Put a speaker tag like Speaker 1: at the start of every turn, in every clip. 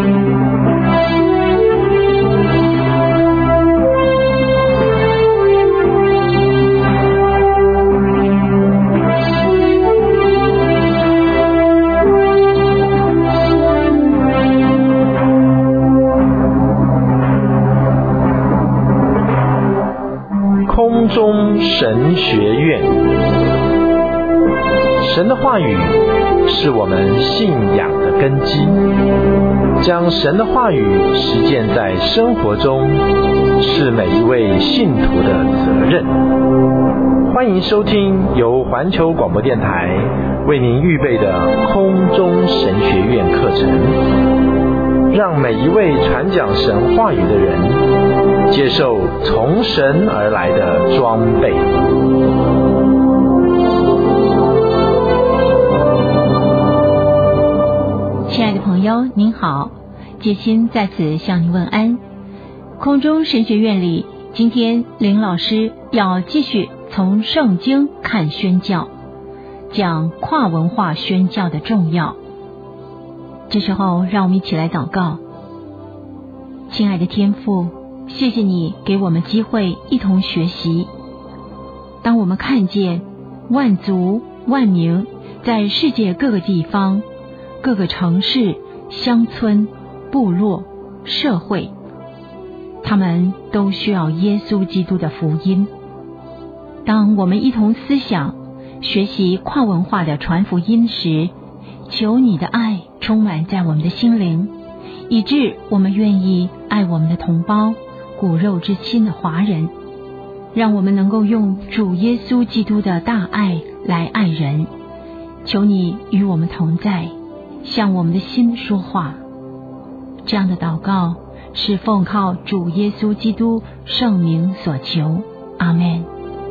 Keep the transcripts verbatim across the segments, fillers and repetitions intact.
Speaker 1: 空中神学院，神的话语是我们信仰的根基，将神的话语实践在生活中，是每一位信徒的责任。欢迎收听由环球广播电台为您预备的空中神学院课程，让每一位传讲神话语的人接受从神而来的装备。
Speaker 2: 亲爱的朋友您好，杰心在此向您问安。空中神学院里，今天林老师要继续从圣经看宣教，讲跨文化宣教的重要。这时候让我们一起来祷告。亲爱的天父，谢谢你给我们机会一同学习。当我们看见万族万民在世界各个地方、各个城市、乡村、部落、社会，他们都需要耶稣基督的福音。当我们一同思想、学习跨文化的传福音时，求你的爱充满在我们的心灵，以致我们愿意爱我们的同胞、骨肉之亲的华人，让我们能够用主耶稣基督的大爱来爱人。求你与我们同在，向我们的心说话。这样的祷告是奉靠主耶稣基督圣名所求，阿们。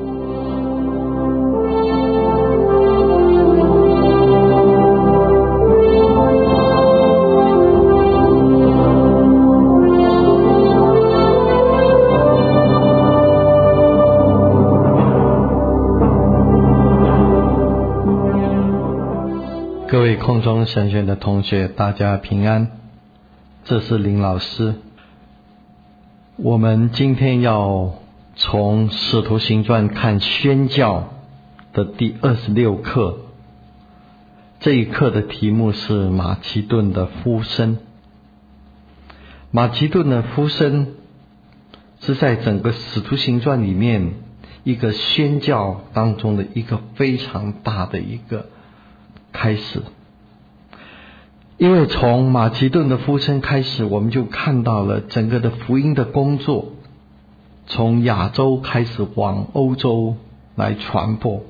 Speaker 3: 各位空中神学院的同学，大家平安，这是林老师。我们今天要从使徒行传看宣教的第二十六课，这一课的题目是马其顿的呼声。马其顿的呼声是在整个使徒行传里面一个宣教当中的一个非常大的一个开始。因为从马其顿的呼声开始，我们就看到了整个的福音的工作从亚洲开始往欧洲来传播。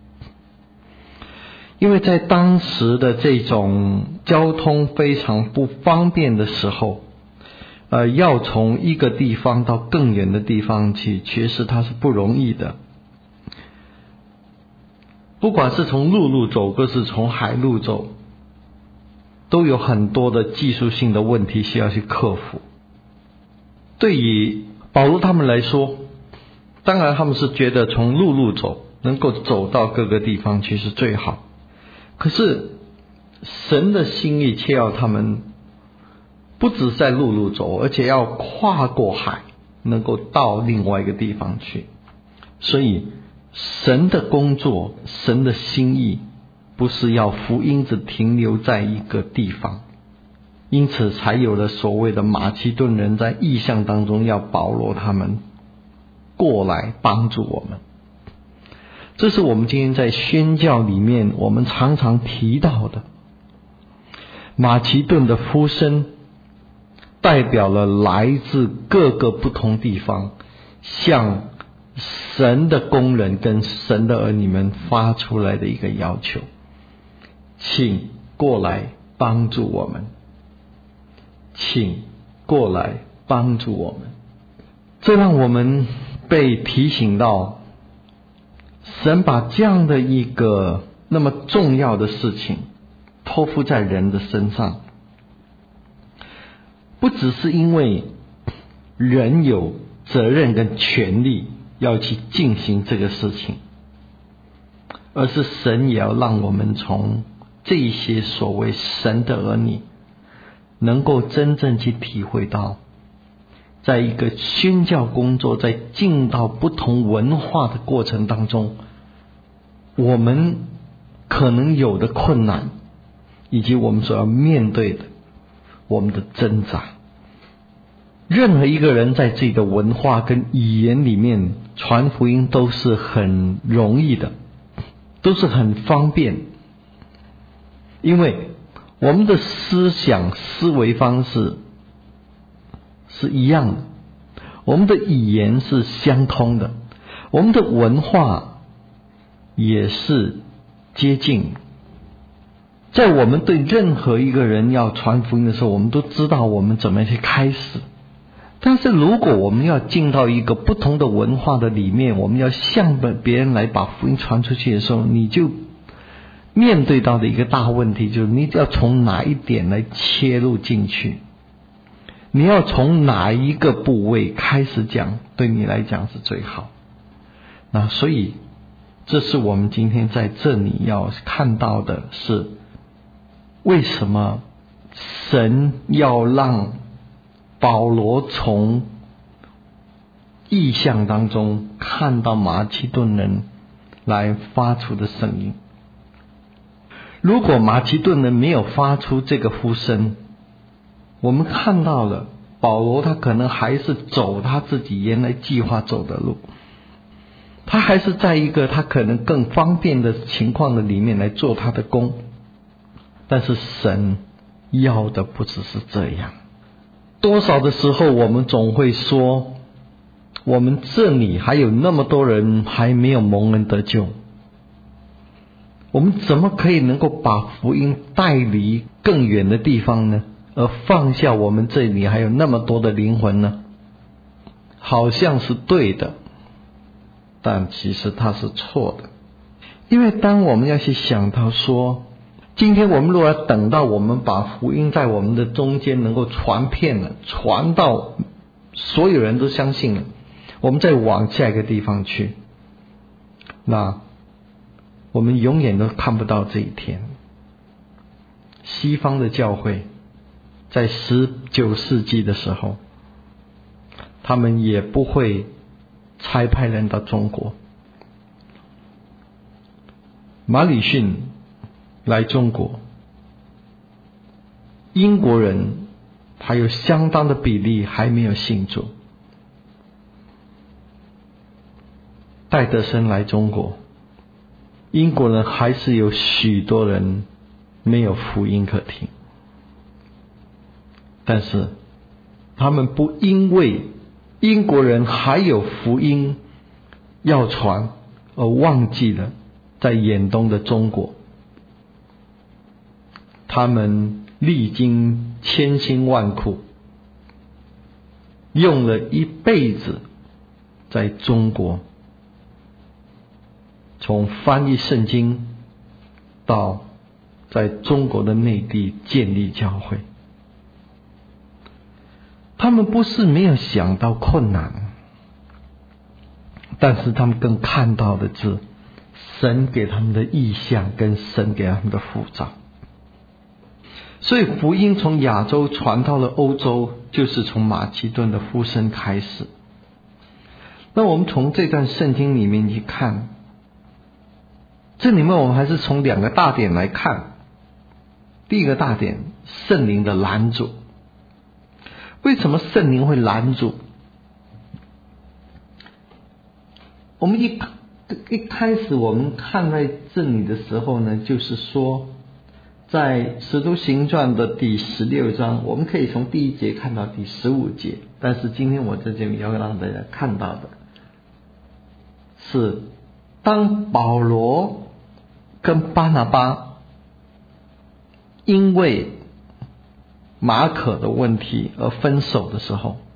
Speaker 3: 因为在当时的这种交通非常不方便的时候，呃，要从一个地方到更远的地方去，确实它是不容易的。不管是从陆路走，或是从海路走，都有很多的技术性的问题需要去克服。对于保罗他们来说，当然他们是觉得从陆路走能够走到各个地方去是最好，可是神的心意却要他们不只在陆路走，而且要跨过海，能够到另外一个地方去。所以神的工作，神的心意不是要福音只停留在一个地方，因此才有了所谓的马其顿人在异象当中要保罗他们过来帮助我们。这是我们今天在宣教里面我们常常提到的。马其顿的呼声代表了来自各个不同地方向神的工人跟神的儿女们发出来的一个要求，请过来帮助我们，请过来帮助我们。这让我们被提醒到，神把这样的一个那么重要的事情托付在人的身上，不只是因为人有责任跟权利要去进行这个事情，而是神也要让我们从这些所谓神的儿女能够真正去体会到，在一个宣教工作，在进到不同文化的过程当中，我们可能有的困难，以及我们所要面对的我们的挣扎。任何一个人在自己的文化跟语言里面传福音都是很容易的，都是很方便，因为我们的思想思维方式是一样的，我们的语言是相通的，我们的文化也是接近。在我们对任何一个人要传福音的时候，我们都知道我们怎么去开始。但是如果我们要进到一个不同的文化的里面，我们要向别人来把福音传出去的时候，你就面对到的一个大问题就是你要从哪一点来切入进去，你要从哪一个部位开始讲，对你来讲是最好。那所以这是我们今天在这里要看到的，是为什么神要让保罗从异象当中看到马其顿人来发出的声音。如果马其顿人没有发出这个呼声，我们看到了保罗他可能还是走他自己原来计划走的路，他还是在一个他可能更方便的情况的里面来做他的工。但是神要的不只是这样。多少的时候我们总会说，我们这里还有那么多人还没有蒙恩得救，我们怎么可以能够把福音带离更远的地方呢？而放下我们这里还有那么多的灵魂呢？好像是对的，但其实它是错的。因为当我们要去想到说，今天我们如果要等到我们把福音在我们的中间能够传遍了，传到所有人都相信了，我们再往下一个地方去，那我们永远都看不到这一天。西方的教会在十九世纪的时候，他们也不会差派人到中国。马礼逊来中国，英国人还有相当的比例还没有信主。戴德生来中国，英国人还是有许多人没有福音可听。但是他们不因为英国人还有福音要传而忘记了在远东的中国。他们历经千辛万苦，用了一辈子在中国，从翻译圣经到在中国的内地建立教会。他们不是没有想到困难，但是他们更看到的是神给他们的意象跟神给他们的呼召。所以福音从亚洲传到了欧洲，就是从马其顿的呼声开始。那我们从这段圣经里面去看，这里面我们还是从两个大点来看。第一个大点，圣灵的拦阻。为什么圣灵会拦阻？我们一一开始我们看在这里的时候呢，就是说在使徒行传的第十六章，我们可以从第一节看到第十五节，但是今天我在这里要让大家看到的是，当保罗跟巴拿巴因为马可的问题而分手的时候，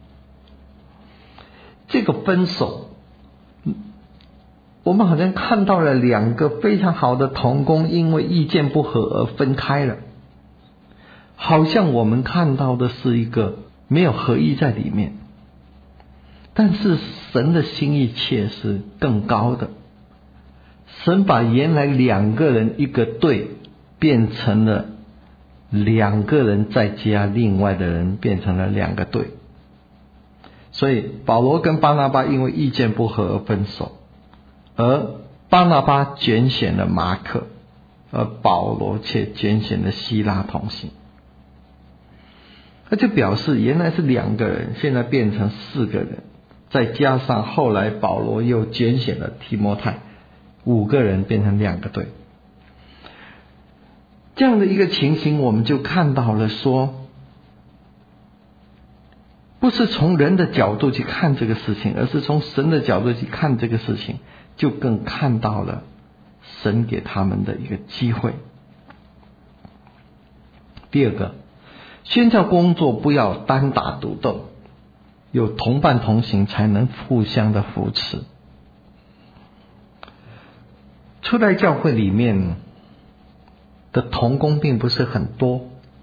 Speaker 3: 这个分手我们好像看到了两个非常好的同工因为意见不合而分开了，好像我们看到的是一个没有合一在里面。但是神的心意却是更高的，神把原来两个人一个对变成了两个人再加另外的人变成了两个队。所以保罗跟巴拿巴因为意见不合而分手，而巴拿巴拣选了马可，而保罗却拣选了希拉同行。那就表示原来是两个人，现在变成四个人，再加上后来保罗又拣选了提摩太，五个人变成两个队。这样的一个情形，我们就看到了说，不是从人的角度去看这个事情，而是从神的角度去看这个事情，就更看到了神给他们的一个机会。第二个，宣教工作不要单打独斗，有同伴同行才能互相的扶持。初代教会里面的同工并不是很多，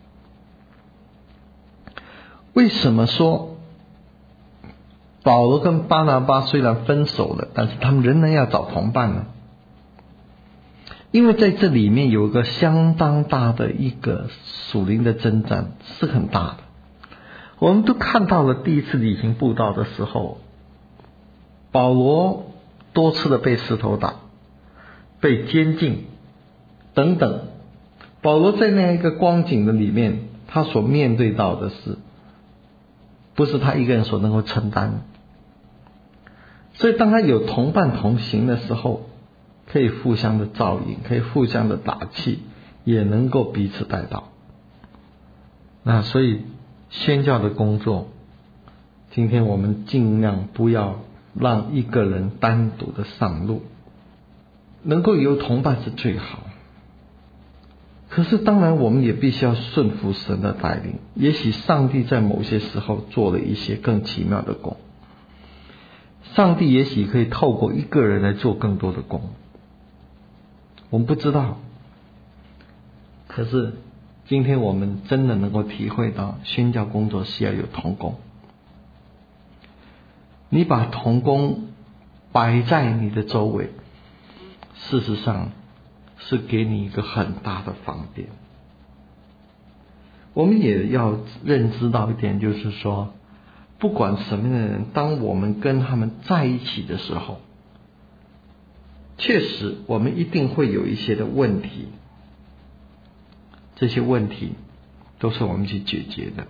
Speaker 3: 为什么说保罗跟巴拿巴虽然分手了，但是他们仍然要找同伴呢？因为在这里面有一个相当大的一个属灵的征战，是很大的。我们都看到了第一次旅行布道的时候，保罗多次的被石头打，被监禁等等。保罗在那样一个光景的里面，他所面对到的是不是他一个人所能够承担的。所以当他有同伴同行的时候，可以互相的照应，可以互相的打气，也能够彼此带到。那所以宣教的工作，今天我们尽量不要让一个人单独的上路，能够有同伴是最好。可是当然我们也必须要顺服神的带领，也许上帝在某些时候做了一些更奇妙的工，上帝也许可以透过一个人来做更多的工，我们不知道。可是今天我们真的能够体会到宣教工作是要有同工。你把同工摆在你的周围，事实上是给你一个很大的方便。我们也要认知到一点，就是说不管什么样的人，当我们跟他们在一起的时候，确实我们一定会有一些的问题，这些问题都是我们去解决的。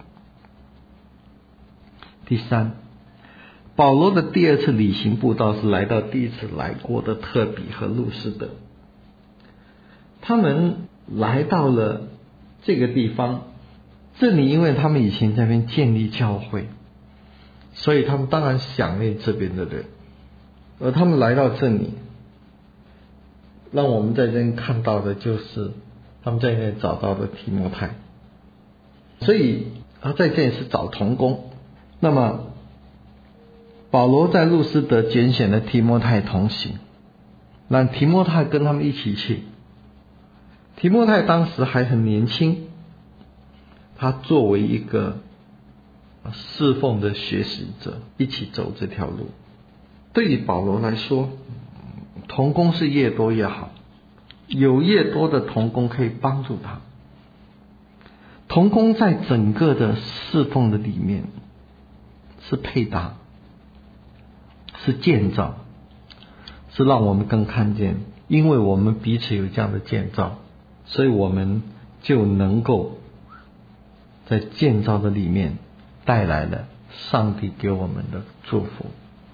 Speaker 3: 第三，保罗的第二次旅行布道是来到第一次来过的特比和路斯德，他们来到了这个地方，这里因为他们以前在那边建立教会，所以他们当然想念这边的人，而他们来到这里，让我们在这边看到的就是他们在那里找到的提摩太，所以他在这里是找同工。那么保罗在路斯德拣选了提摩太同行，让提摩太跟他们一起去。提摩太当时还很年轻，他作为一个侍奉的学习者一起走这条路。对于保罗来说，同工是越多越好，有越多的同工可以帮助他。同工在整个的侍奉的里面是配搭，是建造，是让我们更看见，因为我们彼此有这样的建造，所以我们就能够在建造的里面带来了上帝给我们的祝福。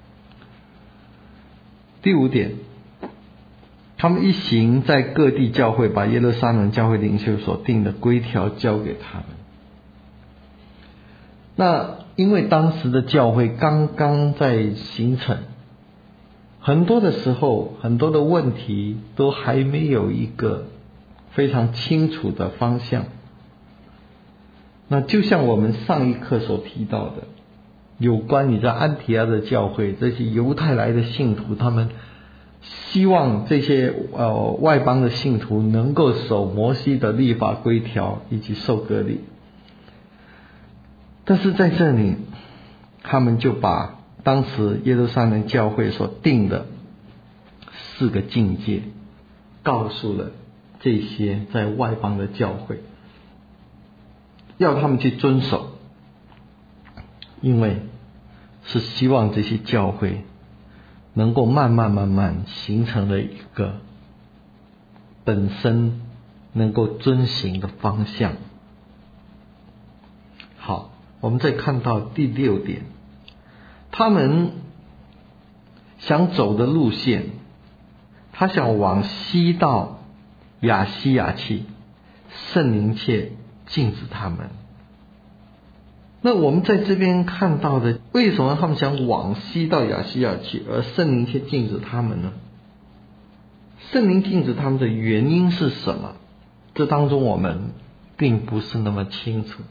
Speaker 3: 第五点，他们一行在各地教会，把耶路撒冷教会领袖所定的规条交给他们。那因为当时的教会刚刚在形成，很多的时候很多的问题都还没有一个非常清楚的方向。那就像我们上一课所提到的，有关于在安提阿的教会，这些犹太来的信徒，他们希望这些呃外邦的信徒能够守摩西的律法规条以及受割礼，但是在这里他们就把当时耶路撒冷教会所定的四个境界告诉了这些在外邦的教会。 要他们去遵守，因为是希望这些教会能够慢慢慢慢形成了一个本身能够遵行的方向。好，我们再看到第六点，他们想走的路线，他想往西到亚细亚去，圣灵却禁止他们。那我们在这边看到的，为什么他们想往西到亚细亚去，而圣灵却禁止他们呢？圣灵禁止他们的原因是什么？这当中我们并不是那么清楚。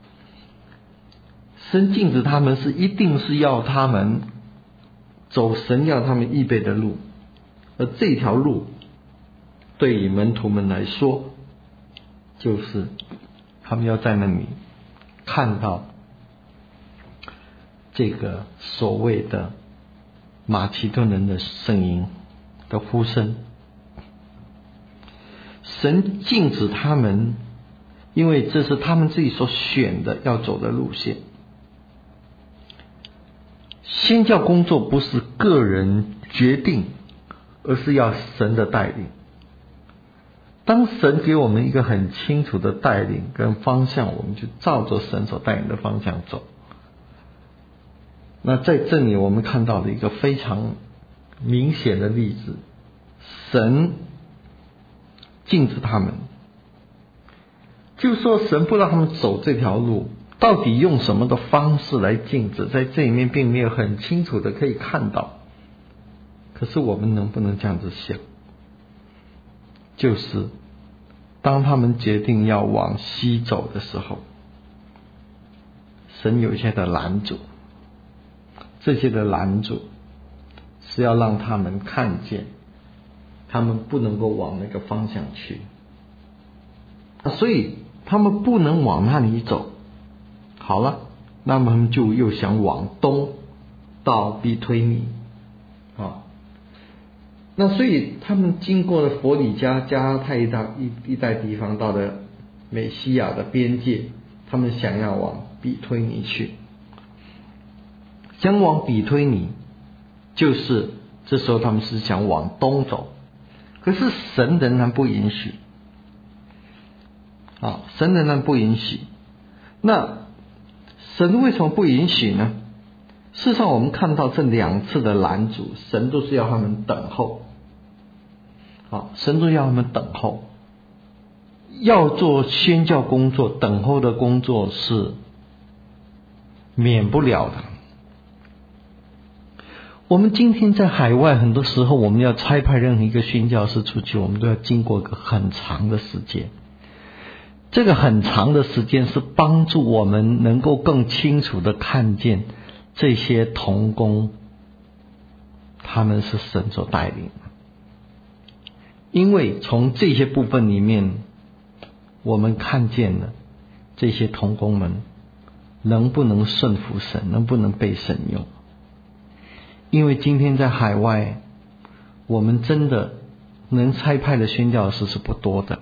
Speaker 3: 神禁止他们是一定是要他们走神要他们预备的路，而这条路对于门徒们来说，就是他们要在那里看到这个所谓的马其顿人的声音的呼声。神禁止他们，因为这是他们自己所选的要走的路线。宣教工作不是个人决定，而是要神的带领。当神给我们一个很清楚的带领跟方向，我们就照着神所带领的方向走。那在这里我们看到了一个非常明显的例子，神禁止他们，就是说神不让他们走这条路，到底用什么的方式来禁止，在这里面并没有很清楚的可以看到。可是我们能不能这样子想，就是当他们决定要往西走的时候，神有一些的拦阻，这些的拦阻是要让他们看见他们不能够往那个方向去，所以他们不能往那里走。好了，那么他们就又想往东到庇推尼啊。那所以他们经过了佛里加加太一带一带地方，到了美西亚的边界，他们想要往庇推尼去，想往庇推尼，就是这时候他们是想往东走，可是神仍然不允许啊，神仍然不允许。那神为什么不允许呢？事实上我们看到这两次的拦阻，神都是要他们等候，好，神都要他们等候。要做宣教工作，等候的工作是免不了的。我们今天在海外，很多时候我们要差派任何一个宣教士出去，我们都要经过一个很长的时间。这个很长的时间是帮助我们能够更清楚的看见这些同工，他们是神所带领的。因为从这些部分里面，我们看见了这些同工们能不能顺服神，能不能被神用。因为今天在海外，我们真的能差派的宣教士是不多的。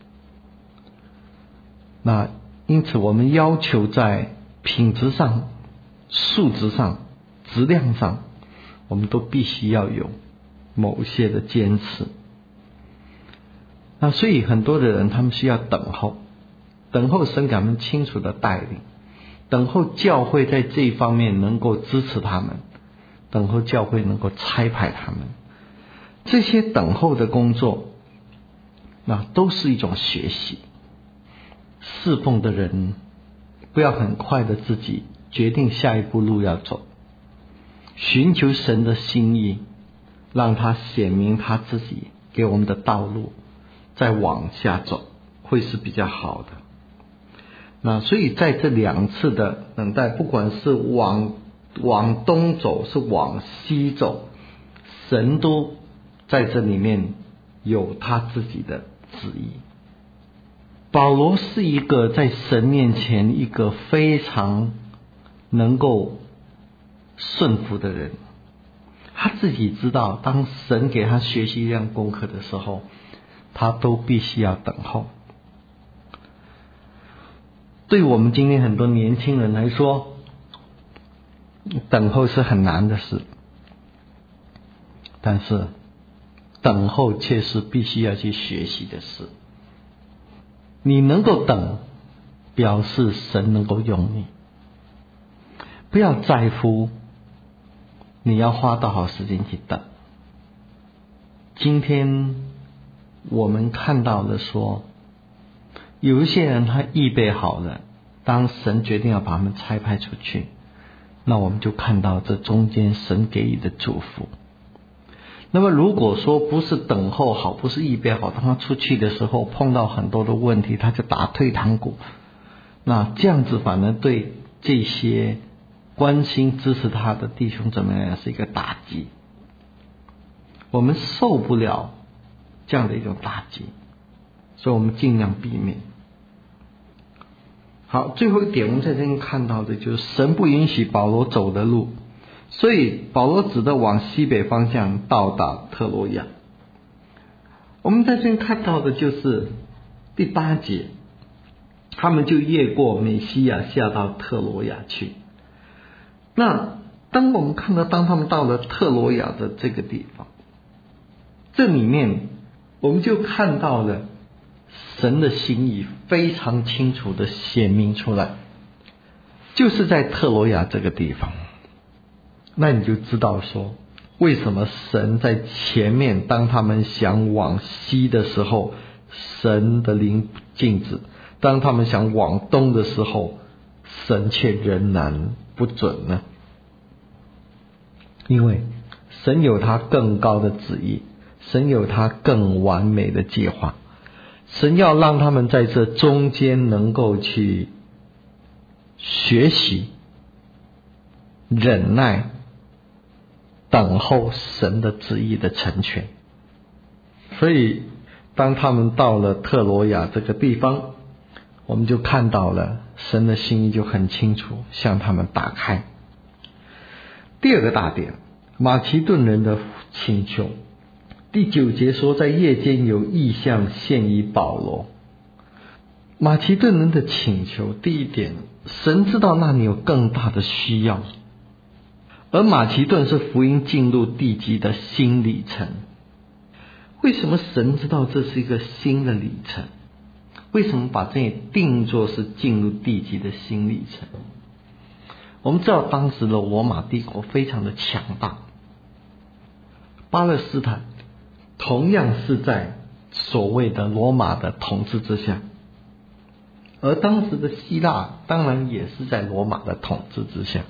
Speaker 3: 那因此我们要求在品质上、素质上、质量上，我们都必须要有某些的坚持。那所以很多的人他们需要等候，等候神给他们清楚的带领，等候教会在这一方面能够支持他们，等候教会能够差派他们。这些等候的工作，那都是一种学习。侍奉的人不要很快的自己决定下一步路要走，寻求神的心意，让他显明他自己给我们的道路，再往下走会是比较好的。那所以在这两次的等待，不管是往往东走是往西走，神都在这里面有他自己的旨意。保罗是一个在神面前一个非常能够顺服的人，他自己知道当神给他学习一样功课的时候，他都必须要等候。 对我们今天很多年轻人来说，等候是很难的事，但是等候却是必须要去学习的事。你能够等，表示神能够用你。不要在乎你要花多少时间去等。今天我们看到的说，有一些人他预备好了，当神决定要把他们差派出去，那我们就看到这中间神给予的祝福。那么如果说不是等候好，不是预备好，当他出去的时候碰到很多的问题，他就打退堂鼓，那这样子反而对这些关心支持他的弟兄姊妹来讲是一个打击。我们受不了这样的一种打击，所以我们尽量避免。好，最后一点我们在这边看到的就是神不允许保罗走的路，所以保罗只得往西北方向到达特罗亚。我们在这边看到的就是第八节，他们就越过美西亚下到特罗亚去。那当我们看到当他们到了特罗亚的这个地方，这里面我们就看到了神的心意非常清楚的显明出来，就是在特罗亚这个地方。那你就知道说，为什么神在前面当他们想往西的时候，神的灵禁止；当他们想往东的时候，神却仍然不准呢？因为神有他更高的旨意，神有他更完美的计划，神要让他们在这中间能够去学习忍耐，等候神的旨意的成全。所以当他们到了特罗亚这个地方，我们就看到了神的心意就很清楚向他们打开。第二个大点，马其顿人的请求。第九节说，在夜间有异象现于保罗。马其顿人的请求，第一点，神知道那里有更大的需要，而马其顿是福音进入地极的新里程。为什么神知道这是一个新的里程？为什么把这里定作是进入地极的新里程？我们知道当时的罗马帝国非常的强大，巴勒斯坦同样是在所谓的罗马的统治之下，而当时的希腊当然也是在罗马的统治之下。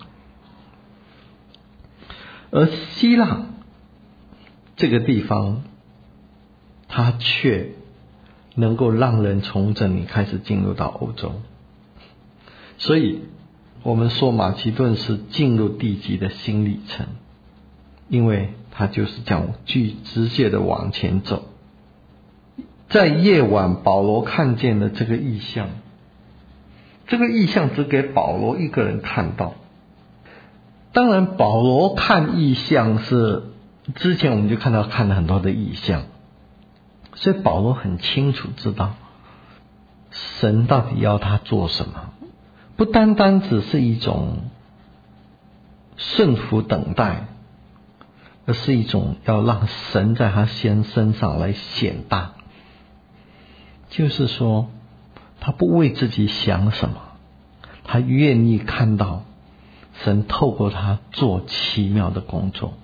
Speaker 3: 而希腊这个地方，它却能够让人从这里开始进入到欧洲。所以我们说马其顿是进入地极的新里程，因为它就是这样巨直接的往前走。在夜晚，保罗看见了这个异象，这个异象只给保罗一个人看到。当然保罗看异象是之前我们就看到看了很多的异象，所以保罗很清楚知道神到底要他做什么，不单单只是一种顺服等待，而是一种要让神在他先身上来显大。就是说他不为自己想什么，他愿意看到神透过他做奇妙的工作。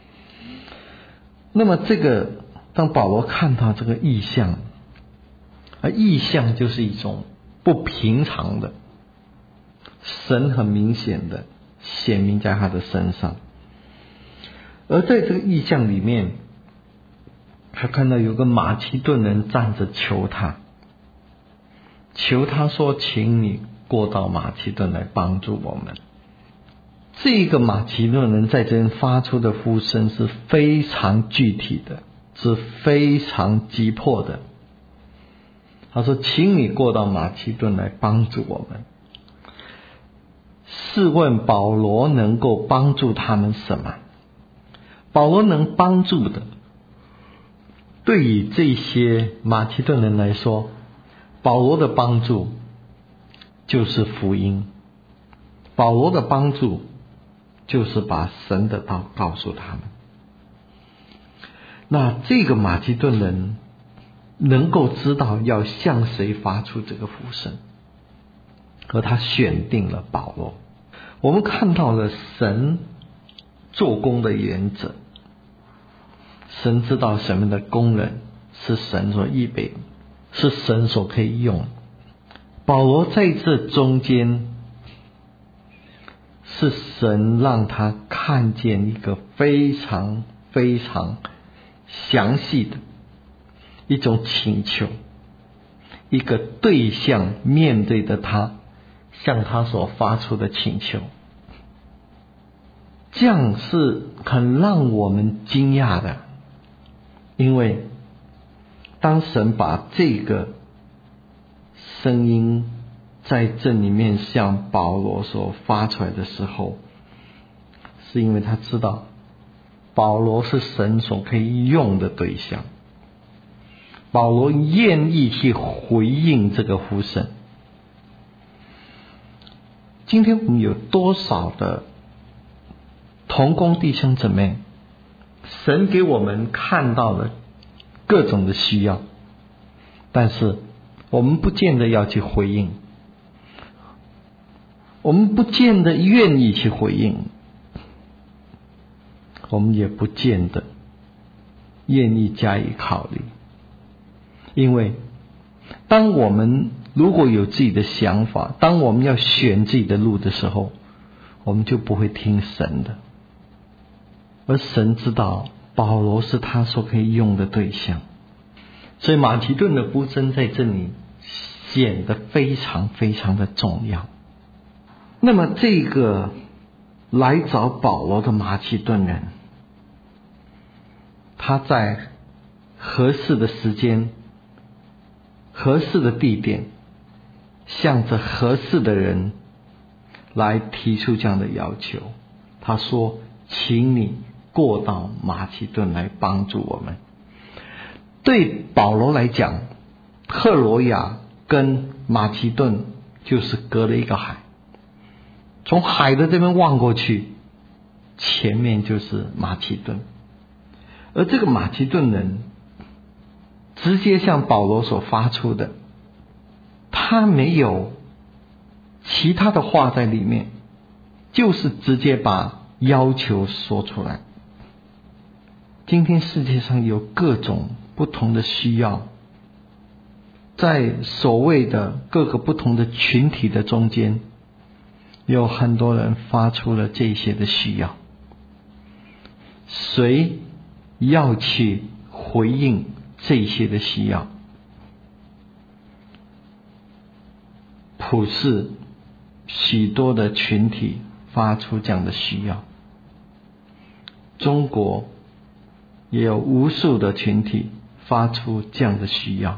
Speaker 3: 那么这个当保罗看到这个异象，而异象就是一种不平常的，神很明显的显明在他的身上。而在这个异象里面，他看到有个马其顿人站着求他，求他说，请你过到马其顿来帮助我们。这个马其顿人在这边发出的呼声是非常具体的，是非常急迫的。他说，请你过到马其顿来帮助我们。试问保罗能够帮助他们什么？保罗能帮助的，对于这些马其顿人来说，保罗的帮助就是福音，保罗的帮助就是把神的道告诉他们。那这个马其顿人能够知道要向谁发出这个呼声，而他选定了保罗。我们看到了神做工的原则，神知道什么的工人是神所预备的，是神所可以用。保罗在这中间，是神让他看见一个非常非常详细的一种请求，一个对象面对着他，向他所发出的请求。这样是很让我们惊讶的，因为当神把这个声音在这里面向保罗所发出来的时候，是因为他知道保罗是神所可以用的对象，保罗愿意去回应这个呼声。今天我们有多少的同工弟兄姊妹，神给我们看到了各种的需要，但是我们不见得要去回应，我们不见得愿意去回应，我们也不见得愿意加以考虑。因为当我们如果有自己的想法，当我们要选自己的路的时候，我们就不会听神的。而神知道保罗是他所可以用的对象，所以马其顿的呼声在这里显得非常非常的重要。那么这个来找保罗的马其顿人，他在合适的时间、合适的地点，向着合适的人来提出这样的要求。他说：请你过到马其顿来帮助我们。对保罗来讲，特罗亚跟马其顿就是隔了一个海，从海的这边望过去，前面就是马其顿。而这个马其顿人直接向保罗所发出的，他没有其他的话在里面，就是直接把要求说出来。今天世界上有各种不同的需要，在所谓的各个不同的群体的中间，有很多人发出了这些的需要，谁要去回应这些的需要？普世许多的群体发出这样的需要，中国也有无数的群体发出这样的需要，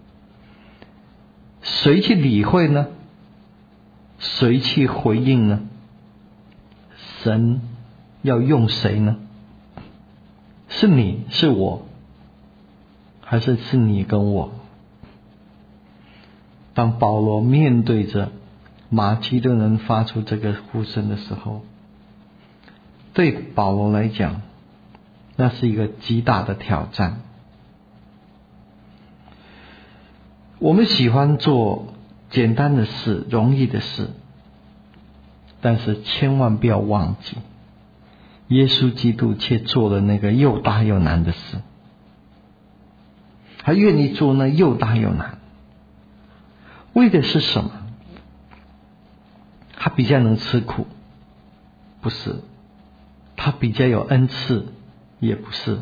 Speaker 3: 谁去理会呢？谁去回应呢？神要用谁呢？是你是我，还是是你跟我？当保罗面对着马其顿人发出这个呼声的时候，对保罗来讲，那是一个极大的挑战。我们喜欢做简单的事，容易的事，但是千万不要忘记，耶稣基督却做了那个又大又难的事，他愿意做那又大又难，为的是什么？他比较能吃苦？不是。他比较有恩赐？也不是。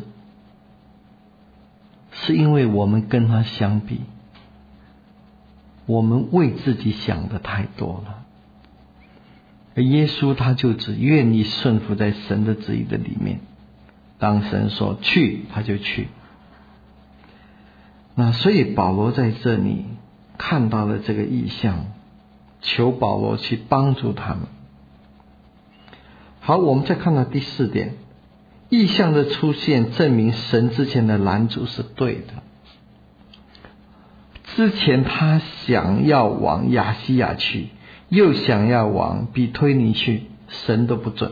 Speaker 3: 是因为我们跟他相比，我们为自己想的太多了，而耶稣他就只愿意顺服在神的旨意的里面，当神说去他就去。那所以保罗在这里看到了这个异象，求保罗去帮助他们。好，我们再看到第四点，异象的出现证明神之前的拦阻是对的。 之前他想要往亚细亚去，又想要往比推尼去，神都不准。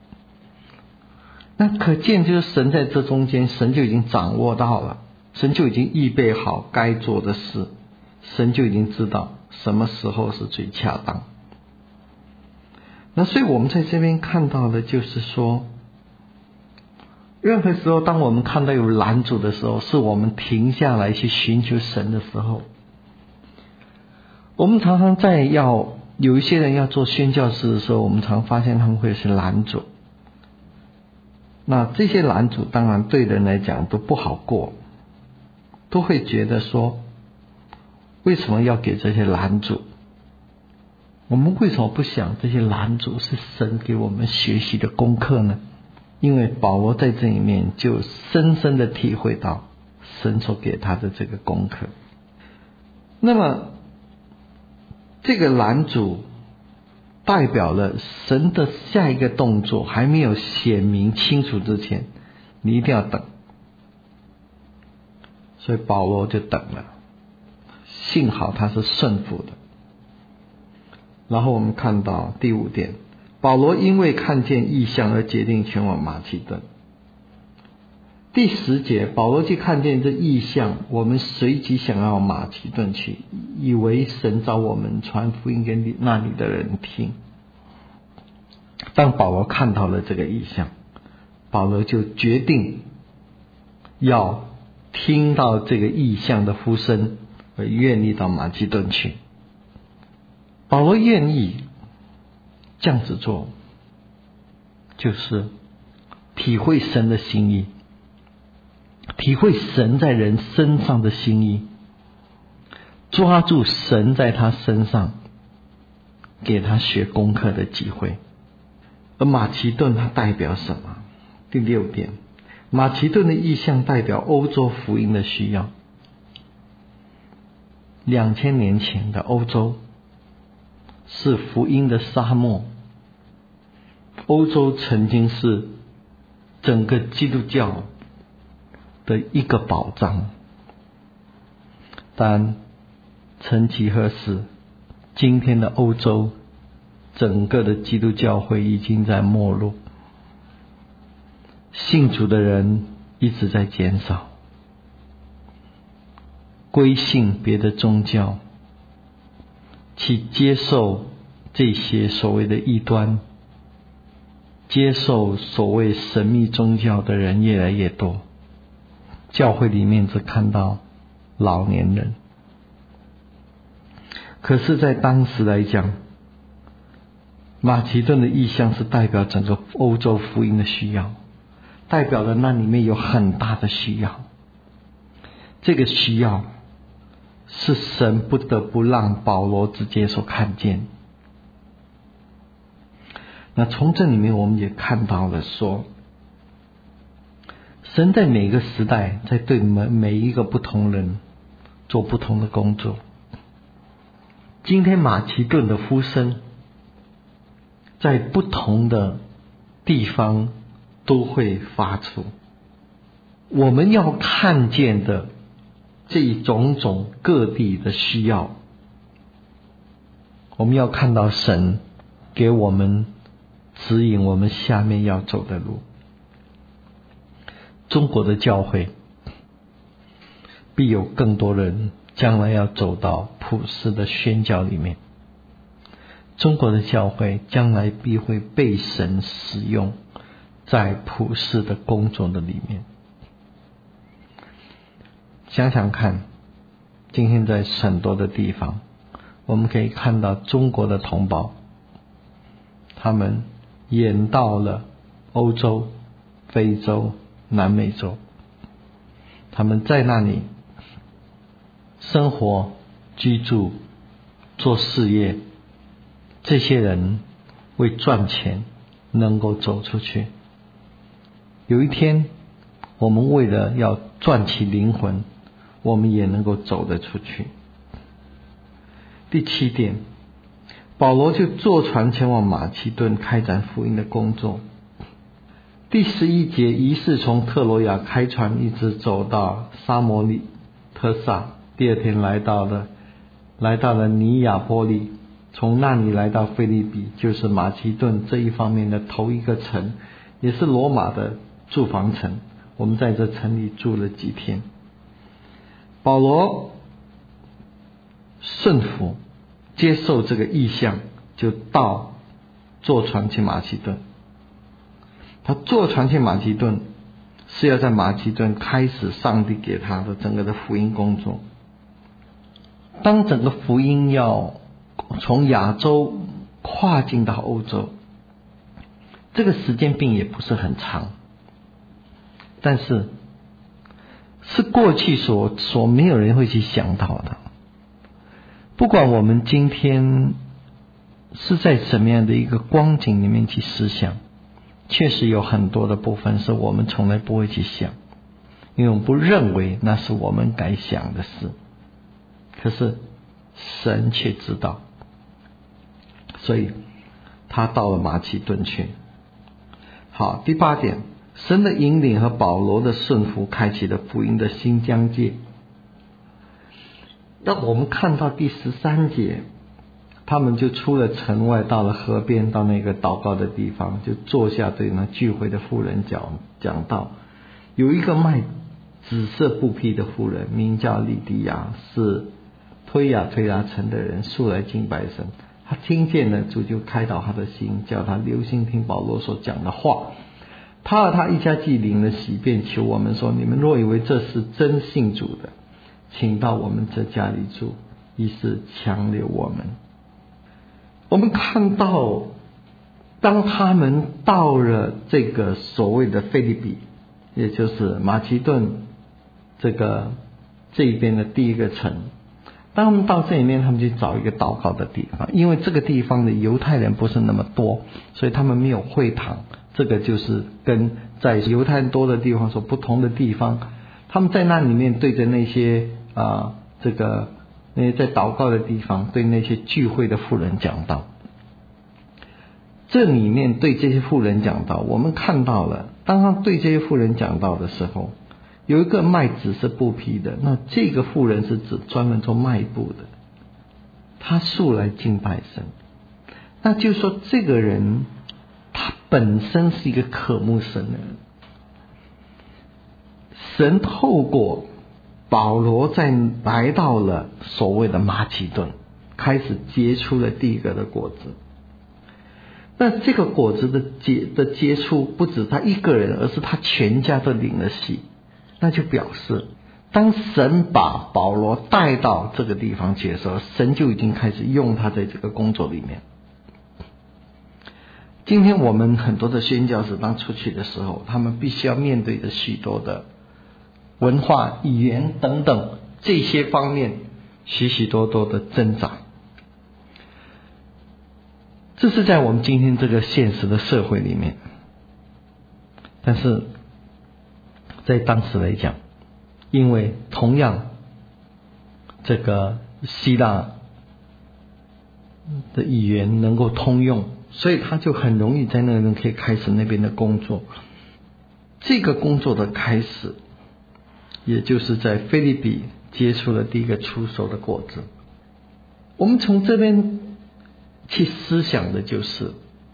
Speaker 3: 那可见就是神在这中间，神就已经掌握到了，神就已经预备好该做的事，神就已经知道什么时候是最恰当。那所以我们在这边看到的就是说，任何时候当我们看到有拦阻的时候，是我们停下来去寻求神的时候。我们常常在要有一些人要做宣教士的时候，我们常发现他们会是拦阻。那这些拦阻当然对人来讲都不好过，都会觉得说，为什么要给这些拦阻？我们为什么不想这些拦阻是神给我们学习的功课呢？因为保罗在这里面就深深的体会到神所给他的这个功课。那么这个拦阻代表了神的下一个动作还没有显明清楚之前，你一定要等。所以保罗就等了，幸好他是顺服的。然后我们看到第五点，保罗因为看见异象而决定前往马其顿。第十节，保罗就看见这异象，我们随即想要马其顿去，以为神召我们传福音给那里的人听。当保罗看到了这个异象，保罗就决定要听到这个异象的呼声，而愿意到马其顿去。保罗愿意这样子做，就是体会神的心意，体会神在人身上的心意，抓住神在他身上给他学功课的机会。而马其顿它代表什么？第六点，马其顿的意象代表欧洲福音的需要。两千年前的欧洲是福音的沙漠，欧洲曾经是整个基督教的一个宝藏，但曾几何时，今天的欧洲整个的基督教会已经在没落，信主的人一直在减少，归信别的宗教，去接受这些所谓的异端，接受所谓神秘宗教的人越来越多，教会里面只看到老年人。可是在当时来讲，马其顿的意象是代表整个欧洲福音的需要，代表了那里面有很大的需要，这个需要是神不得不让保罗直接所看见。那从这里面我们也看到了说，神在每个时代在对每每一个不同人做不同的工作。今天马其顿的呼声在不同的地方都会发出，我们要看见的这一种种各地的需要，我们要看到神给我们指引我们下面要走的路。中国的教会必有更多人将来要走到普世的宣教里面，中国的教会将来必会被神使用在普世的工作的里面。想想看，今天在很多的地方，我们可以看到中国的同胞，他们演到了欧洲、非洲、南美洲，他们在那里生活、居住、做事业，这些人为赚钱能够走出去。有一天，我们为了要赚取灵魂，我们也能够走得出去。第七点，保罗就坐船前往马其顿开展福音的工作。第十一节，于是从特罗亚开船一直走到撒摩里特萨， 第二天来到了来到了尼亚波利，从那里来到腓立比，就是马其顿这一方面的头一个城，也是罗马的住房城。我们在这城里住了几天。保罗顺服接受这个意向，就到坐船去马其顿。他坐船去马其顿是要在马其顿开始上帝给他的整个的福音工作。当整个福音要从亚洲跨境到欧洲，这个时间并也不是很长，但是是过去所所没有人会去想到的。不管我们今天是在什么样的一个光景里面去思想，确实有很多的部分是我们从来不会去想，因为我们不认为那是我们该想的事。可是神却知道，所以他到了马其顿去。好，第八点，神的引领和保罗的顺服开启了福音的新疆界。那我们看到第十三节，他们就出了城外，到了河边，到那个祷告的地方，就坐下对那聚会的妇人讲讲道。有一个卖紫色布匹的妇人，名叫利迪亚，是推雅推拉城的人，素来敬拜神。他听见了主，就开导他的心，叫他留心听保罗所讲的话。他和他一家既领了洗，便求我们说：你们若以为这是真信主的，请到我们这家里住，以是强留我们。我们看到，当他们到了这个所谓的腓立比，也就是马其顿这个这边的第一个城，当他们到这里面，他们就找一个祷告的地方，因为这个地方的犹太人不是那么多，所以他们没有会堂。这个就是跟在犹太人多的地方所不同的地方。他们在那里面对着那些啊、呃，这个那些在祷告的地方，对那些聚会的妇人讲道。这里面对这些妇人讲道，我们看到了，当他对这些妇人讲道的时候，有一个卖紫色布匹的，那这个妇人是指专门做卖布的，他素来敬拜神。那就是说，这个人他本身是一个渴慕神的人。神透过保罗在来到了所谓的马其顿，开始结出了第一个的果子。那这个果子的结的结出，不止他一个人，而是他全家都领了洗。那就表示，当神把保罗带到这个地方去的时候，神就已经开始用他在这个工作里面。今天我们很多的宣教士当出去的时候，他们必须要面对着许多的文化、语言等等这些方面许许多多的挣扎。这是在我们今天这个现实的社会里面，但是在当时来讲，因为同样这个希腊的语言能够通用，所以他就很容易在那边可以开始那边的工作。这个工作的开始，也就是在腓立比结出了第一个出手的果子。我们从这边去思想的就是，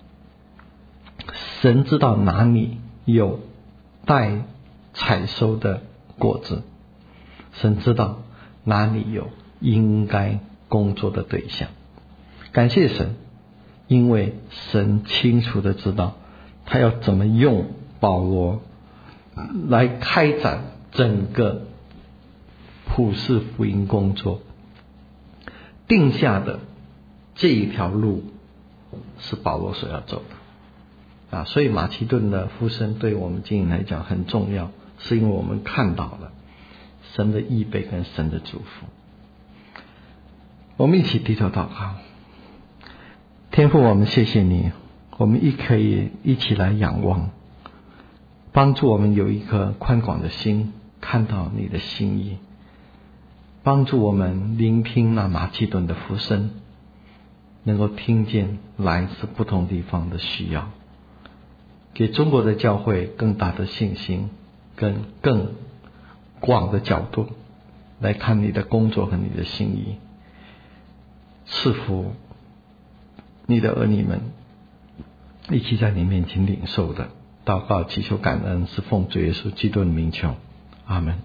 Speaker 3: 神知道哪里有待采收的果子，神知道哪里有应该工作的对象。感谢神，因为神清楚的知道他要怎么用保罗来开展整个普世福音工作，定下的这一条路是保罗所要走的啊。所以马其顿的复生对我们今天来讲很重要，是因为我们看到了神的预备跟神的祝福。我们一起低头祷告。天父，我们谢谢你，我们亦可以一起来仰望，帮助我们有一颗宽广的心，看到你的心意，帮助我们聆听那马其顿的呼声，能够听见来自不同地方的需要，给中国的教会更大的信心跟更广的角度来看你的工作和你的心意，赐福你的儿女们一起在你面前领受的。祷告祈求感恩，是奉主耶稣基督的名求，阿们。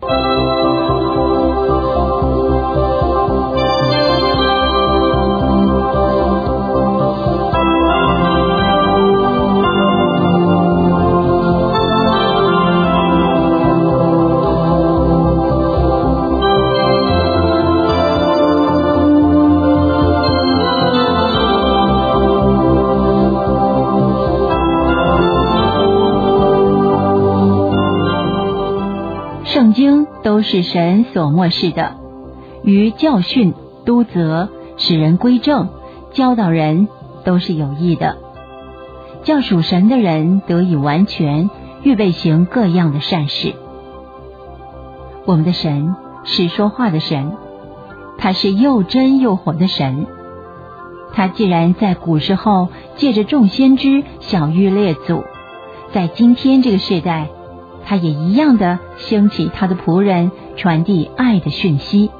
Speaker 2: 圣经都是神所默示的，于教训、督责、使人归正、教导人都是有益的，叫属神的人得以完全，预备行各样的善事。我们的神是说话的神，他是又真又活的神。他既然在古时候借着众先知晓谕列祖，在今天这个世代他也一样的兴起他的仆人，传递爱的讯息。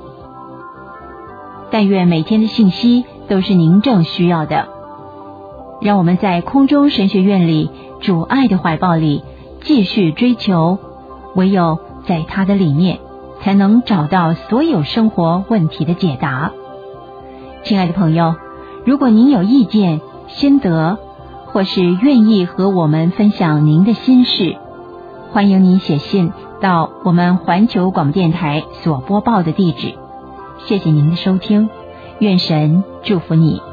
Speaker 2: 但愿每天的信息都是您正需要的，让我们在空中神学院里，主爱的怀抱里继续追求，唯有在他的里面才能找到所有生活问题的解答。亲爱的朋友，如果您有意见、心得，或是愿意和我们分享您的心事，欢迎您写信到我们环球广播电台所播报的地址。谢谢您的收听，愿神祝福你。